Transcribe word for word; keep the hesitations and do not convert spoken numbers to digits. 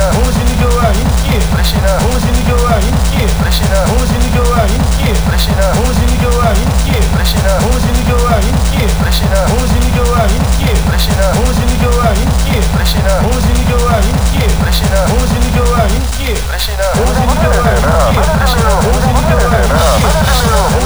な本心に今日は人気嬉しいな本心に今日は人気嬉しいな本心に今日は人気嬉しいな本心に今日は人気嬉しいな本心に今日は人気嬉しいな本心に今日は人気嬉しいな本心に今日は人気嬉しいな本心に今日は人気嬉しいな本心に今日は人気嬉しいな本心に今日は人気まだだよな本心に今日は人気まだだよな